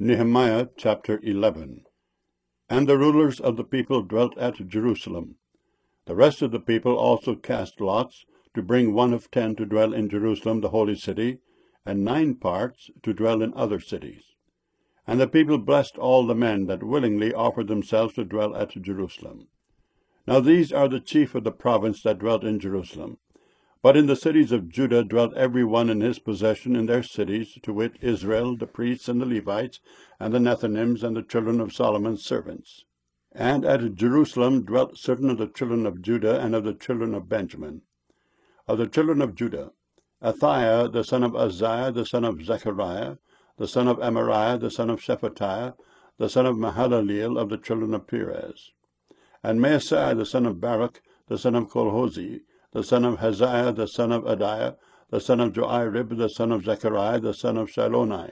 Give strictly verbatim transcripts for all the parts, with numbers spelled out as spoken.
Nehemiah chapter eleven. And the rulers of the people dwelt at Jerusalem. The rest of the people also cast lots to bring one of ten to dwell in Jerusalem the holy city, and nine parts to dwell in other cities. And the people blessed all the men that willingly offered themselves to dwell at Jerusalem. Now these are the chief of the province that dwelt in Jerusalem. But in the cities of Judah dwelt every one in his possession in their cities, to wit, Israel, the priests and the Levites, and the Nethinims, and the children of Solomon's servants. And at Jerusalem dwelt certain of the children of Judah and of the children of Benjamin. Of the children of Judah, Athaiah the son of Uzziah, the son of Zechariah, the son of Amariah, the son of Shephatiah, the son of Mahalaleel, of the children of Perez. And Maaseiah the son of Baruch, the son of Colhozi, the son of Haziah, the son of Adiah, the son of Joirib, the son of Zechariah, the son of Shilonai.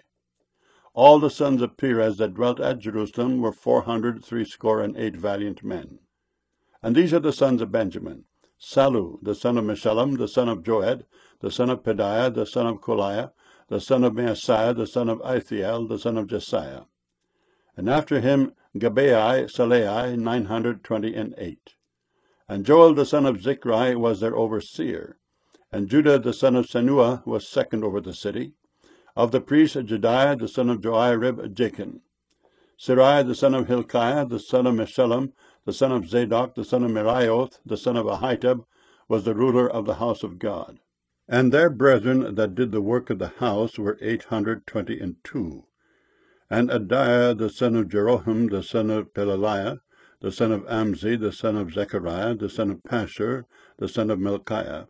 All the sons of Perez that dwelt at Jerusalem were four hundred threescore and eight valiant men. And these are the sons of Benjamin: Sallu, the son of Meshullam, the son of Joed, the son of Pedaiah, the son of Koliah, the son of Maaseiah, the son of Ithiel, the son of Jesiah. And after him Gabai, Salai, nine hundred twenty and eight. And Joel the son of Zichri was their overseer. And Judah the son of Senua was second over the city. Of the priests Jediah the son of Joirib, Jachin. Sirai the son of Hilkiah, the son of Meshullam, the son of Zadok, the son of Merioth, the son of Ahitub, was the ruler of the house of God. And their brethren that did the work of the house were eight hundred twenty and two. And Adiah the son of Jeroham, the son of Pelaliah, the son of Amzi, the son of Zechariah, the son of Pashur, the son of Melchiah.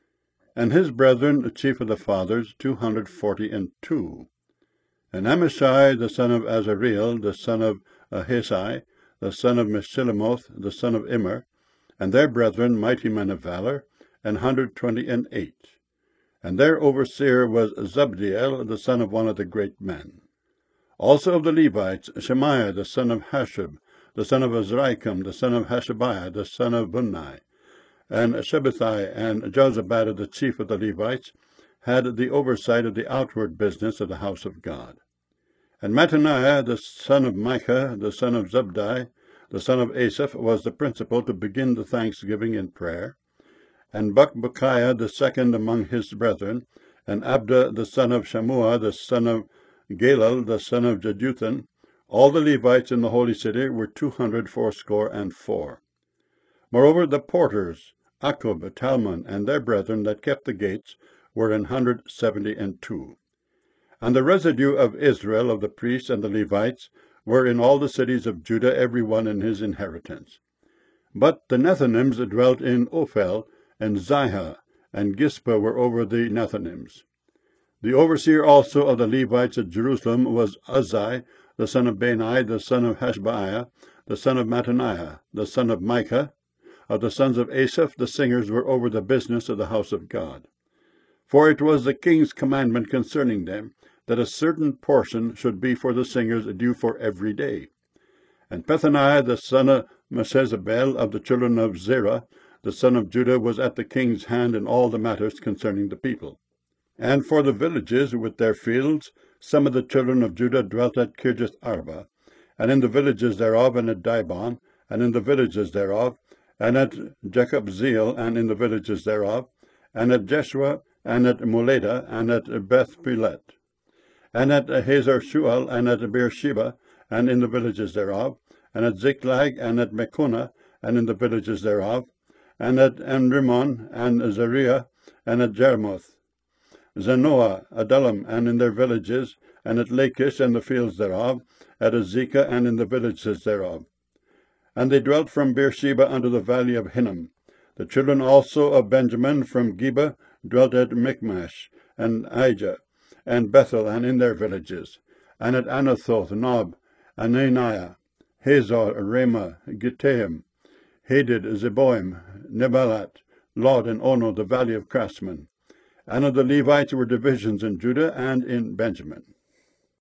And his brethren, the chief of the fathers, two hundred forty and two. And Amashai, the son of Azareel, the son of Ahesai, the son of Meshillemoth, the son of Immer, and their brethren, mighty men of valor, an hundred twenty and eight. And their overseer was Zabdiel, the son of one of the great men. Also of the Levites, Shemaiah, the son of Hashub, the son of Azrikam, the son of Hashabiah, the son of Bunni, and Shabbathai and Jozabad, the chief of the Levites, had the oversight of the outward business of the house of God. And Mattaniah, the son of Micah, the son of Zabdi, the son of Asaph, was the principal to begin the thanksgiving in prayer. And Bakbukiah, the second among his brethren, and Abda, the son of Shammua, the son of Galal, the son of Jeduthun. All the Levites in the holy city were two hundred fourscore and four. Moreover, the porters, Akub, Talmon, and their brethren that kept the gates, were an hundred seventy and two. And the residue of Israel, of the priests and the Levites, were in all the cities of Judah, every one in his inheritance. But the Nethinims dwelt in Ophel, and Zihah, and Gispa were over the Nethinims. The overseer also of the Levites at Jerusalem was Uzzi, the son of Bani, the son of Hashabiah, the son of Mattaniah, the son of Micah. Of the sons of Asaph, the singers were over the business of the house of God. For it was the king's commandment concerning them, that a certain portion should be for the singers due for every day. And Pethaniah, the son of Meshezabel, of the children of Zerah, the son of Judah, was at the king's hand in all the matters concerning the people. And for the villages with their fields, some of the children of Judah dwelt at Kirjath Arba, and in the villages thereof, and at Dibon, and in the villages thereof, and at Jacobzeel, and in the villages thereof, and at Jeshua, and at Muleda, and at Beth Pelet, and at Hazar Shual, and at Beersheba, and in the villages thereof, and at Ziklag, and at Mekona, and in the villages thereof, and at Enrimmon, and Zariah, and at Jermoth, Zanoah, Adullam, and in their villages, and at Lachish, and the fields thereof, at Azekah, and in the villages thereof. And they dwelt from Beersheba unto the valley of Hinnom. The children also of Benjamin from Geba dwelt at Michmash, and Ijah, and Bethel, and in their villages, and at Anathoth, Nob, Ananiah, Hazor, Ramah, Gittaim, Hadid, Zeboim, Nebalat, Lod, and Ono, the valley of craftsmen. And of the Levites were divisions in Judah and in Benjamin.